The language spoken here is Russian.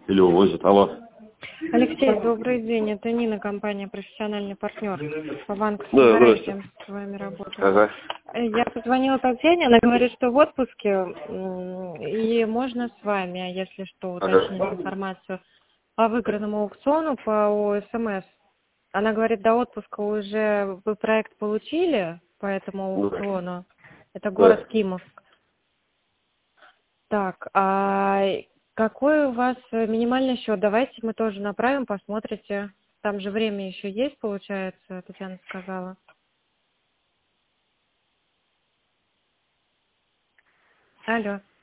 или увозят. Алло. Алексей, добрый день. Это Нина, компания «Профессиональный партнер». По банку Да, «Сибирайте» здравствуйте. с вами работаю. Ага. Я позвонила Татьяне, она говорит, что в отпуске, и можно с вами, а если что, уточнить Ага. информацию по выигранному аукциону по ОСМС. Она говорит, до отпуска уже вы проект получили по этому аукциону. Это город Да. Кимовск. Так, а какой у вас минимальный счет? Давайте мы тоже направим, посмотрите. Там же время еще есть, получается, Татьяна сказала. Алло.